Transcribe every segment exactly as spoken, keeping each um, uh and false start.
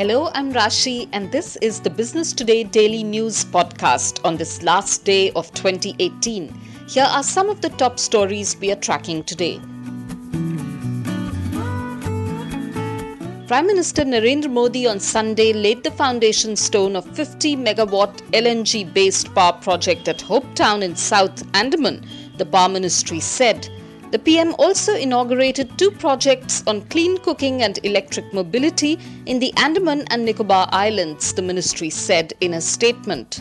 Hello, I'm Rashi and this is the Business Today Daily News podcast on this last day of twenty eighteen. Here are some of the top stories we are tracking today. Prime Minister Narendra Modi on Sunday laid the foundation stone of fifty megawatt L N G-based power project at Hopetown in South Andaman, the Power Ministry said. The P M also inaugurated two projects on clean cooking and electric mobility in the Andaman and Nicobar Islands, the ministry said in a statement.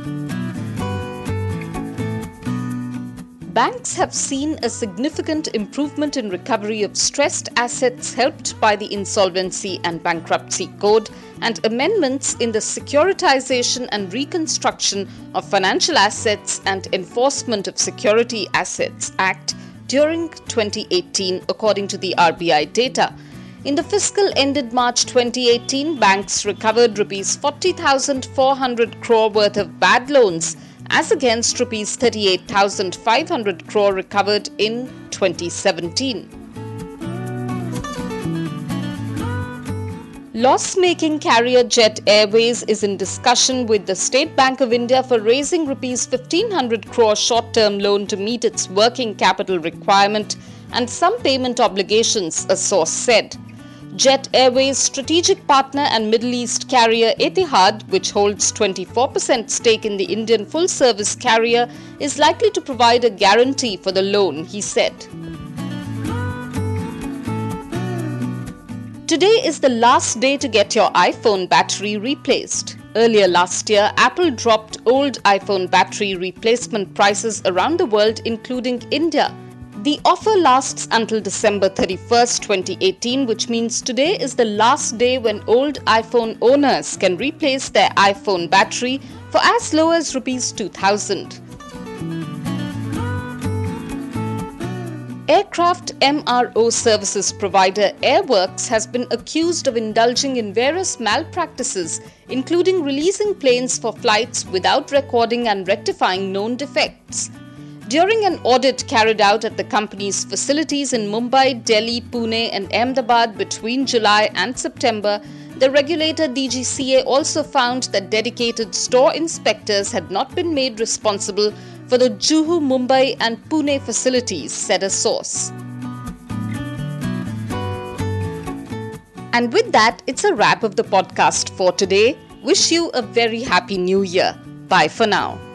Banks have seen a significant improvement in recovery of stressed assets helped by the Insolvency and Bankruptcy Code and amendments in the Securitization and Reconstruction of Financial Assets and Enforcement of Security Assets Act during twenty eighteen, according to the R B I data. In the fiscal ended March twenty eighteen, banks recovered rupees forty thousand four hundred crore worth of bad loans as against rupees thirty-eight thousand five hundred crore recovered in twenty seventeen. Loss-making carrier Jet Airways is in discussion with the State Bank of India for raising rupees fifteen hundred crore short-term loan to meet its working capital requirement and some payment obligations, a source said. Jet Airways' strategic partner and Middle East carrier Etihad, which holds twenty-four percent stake in the Indian full-service carrier, is likely to provide a guarantee for the loan, he said. Today is the last day to get your iPhone battery replaced. Earlier last year, Apple dropped old iPhone battery replacement prices around the world, including India. The offer lasts until December thirty-first, twenty eighteen, which means today is the last day when old iPhone owners can replace their iPhone battery for as low as rupees two thousand. Aircraft M R O services provider Airworks has been accused of indulging in various malpractices, including releasing planes for flights without recording and rectifying known defects. During an audit carried out at the company's facilities in Mumbai, Delhi, Pune and Ahmedabad between July and September, the regulator D G C A also found that dedicated store inspectors had not been made responsible for the Juhu, Mumbai and Pune facilities, said a source. And with that, it's a wrap of the podcast for today. Wish you a very happy new year. Bye for now.